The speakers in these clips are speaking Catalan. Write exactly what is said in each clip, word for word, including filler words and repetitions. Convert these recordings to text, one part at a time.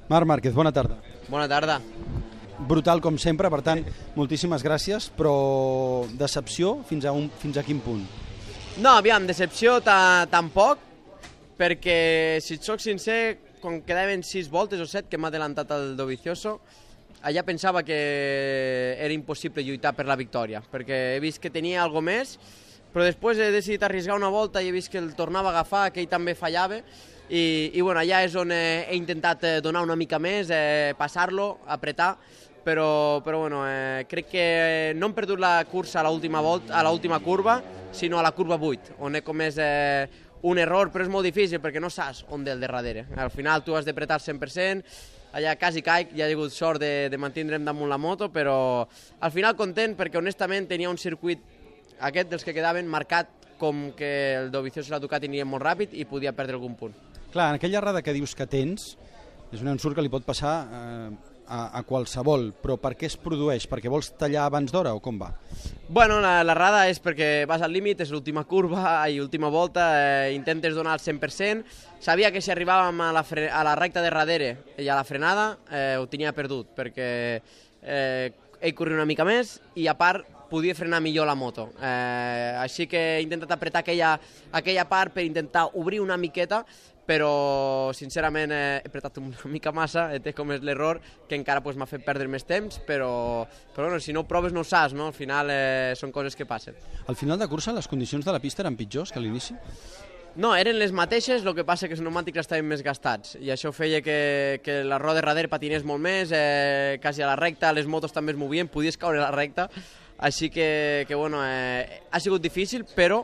Marc Márquez, bona tarda. Bona tarda. Brutal com sempre, per tant, moltíssimes gràcies, però decepció fins a, un, fins a quin punt? No, aviam, decepció ta, tampoc, perquè, si et soc sincer, quan quedaven sis voltes o set que m'ha adelantat el Dovizioso, allà pensava que era impossible lluitar per la victòria, perquè he vist que tenia algo més, però després he decidit arriscar una volta i he vist que el tornava a agafar, que ell també fallava, i, i bueno, allà és on he, he intentat donar una mica més, eh, passar-lo, apretar, però, però bueno, eh, crec que no hem perdut la cursa a l'última volta, a l'última curva, sinó a la curva vuit, on he comès eh, un error, però és molt difícil perquè no saps on del de darrere. Al final tu has d'apretar el cent per cent, allà quasi caic, ja he hagut sort de, de mantindre'm damunt la moto, però al final content perquè honestament tenia un circuit, aquest dels que quedaven, marcat com que el Dovizioso i la Ducati anirien molt ràpid i podia perdre algun punt. Clar, en aquella errada que dius que tens, és un ensurt que li pot passar eh, a, a qualsevol, però per què es produeix? Perquè vols tallar abans d'hora o com va? Bueno, l'errada és perquè vas al límit, és l'última curva i última volta, eh, intentes donar el cent per cent. Sabia que si arribàvem a la, fre a la recta de darrere i a la frenada eh, ho tenia perdut, perquè eh, ell corria una mica més i a part podia frenar millor la moto. Eh, així que he intentat apretar aquella, aquella part per intentar obrir una miqueta, però sincerament eh, he apretat una mica massa, he com és l'error, que encara pues, m'ha fet perdre més temps, però, però bueno, si no ho proves no ho saps, no? Al final eh, són coses que passen. Al final de cursa les condicions de la pista eren pitjors que a l'inici? No, eren les mateixes, el que passa que els pneumàtics estaven més gastats i això feia que, que la roda darrere patinés molt més, eh, quasi a la recta, les motos també es movien, podies caure a la recta, així que, que bueno, eh, ha sigut difícil, però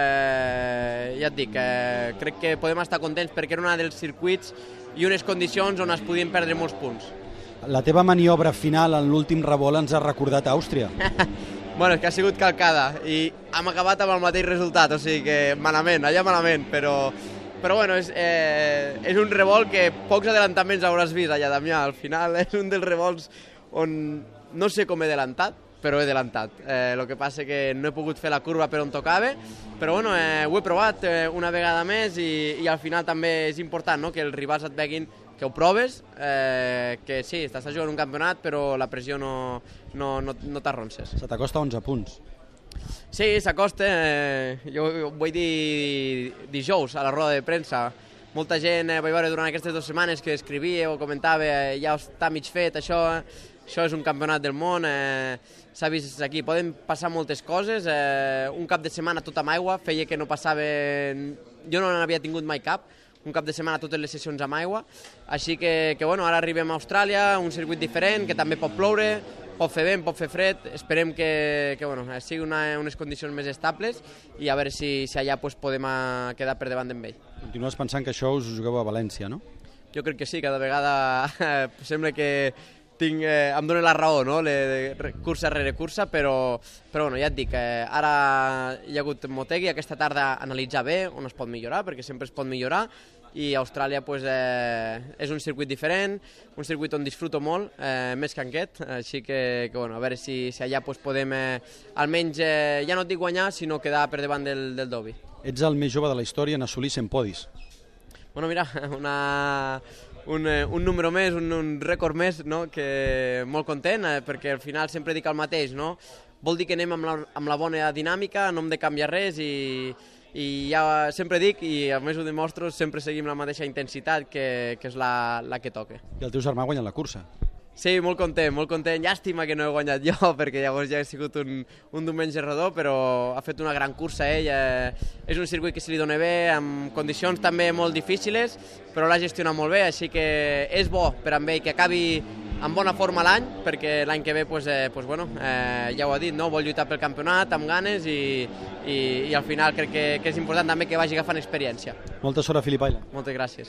eh, ja et dic, eh, crec que podem estar contents perquè era un dels circuits i unes condicions on es podien perdre molts punts. La teva maniobra final en l'últim revolt ens ha recordat Àustria. Bueno, és que ha sigut calcada i hem acabat amb el mateix resultat, o sigui que malament, allà malament, però, però bueno, és, eh, és un revolt que pocs adelantaments hauràs vist allà, Damià. Al final és un dels revolts on no sé com he adelantat, però he adelantat. Eh, el que passa que no he pogut fer la curva per on tocava, però bueno, eh, ho he provat eh, una vegada més i, i al final també és important, no?, que els rivals et veguin que ho proves, eh, que sí, estàs jugant un campionat, però la pressió no, no, no, no t'arronses. Se t'acosta onze punts. Sí, s'acosta. Eh, jo ho vull dir dijous a la roda de premsa. Molta gent eh, vaig veure durant aquestes dues setmanes que escrivia o comentava eh, ja està mig fet, això, això és un campionat del món, eh, s'ha vist aquí, poden passar moltes coses, eh, un cap de setmana tot amb aigua, feia que no passava, jo no n'havia tingut mai cap, un cap de setmana totes les sessions amb aigua, així que, que bueno, ara arribem a Austràlia, un circuit diferent, que també pot ploure, pot fer vent, pot fer fred, esperem que, que bueno, sigui una, unes condicions més estables i a veure si, si allà pues, podem a, quedar per davant d'ell. Continues pensant que això us jugueu a València, no? Jo crec que sí, cada vegada sembla que tinc, eh, em dóna la raó, no?, le, de, cursa rere cursa, però, però bueno, ja et dic, eh, ara hi ha hagut Motegi, aquesta tarda analitzar bé on es pot millorar, perquè sempre es pot millorar, i Austràlia pues, eh, és un circuit diferent, un circuit on disfruto molt, eh, més que en aquest, així que, que bueno, a veure si, si allà pues, podem eh, almenys, eh, ja no et dic guanyar, sinó quedar per davant del, del Dovi. Ets el més jove de la història en assolir cent podis. Bueno, mira, una... Un, un número més, un, un rècord més, no?, que molt content, eh, perquè al final sempre dic el mateix, no? Vol dir que anem amb la, amb la bona dinàmica, no hem de canviar res i, i ja sempre dic, i a més ho demostro, sempre seguim la mateixa intensitat que, que és la, la que toca. I el teu germà ha guanyat la cursa. Sí, molt content, molt content. Llàstima que no he guanyat jo, perquè llavors ja ha sigut un, un diumenge redó, però ha fet una gran cursa ell. Eh, és un circuit que se li dona bé, amb condicions també molt difícils, però l'ha gestionat molt bé, així que és bo per amb ell que acabi en bona forma l'any, perquè l'any que ve, pues, eh, pues, bueno, eh, ja ho ha dit, no? Vol lluitar pel campionat amb ganes i, i, i al final crec que, que és important també que vagi agafant experiència. Molta sort a Phillip Island. Moltes gràcies.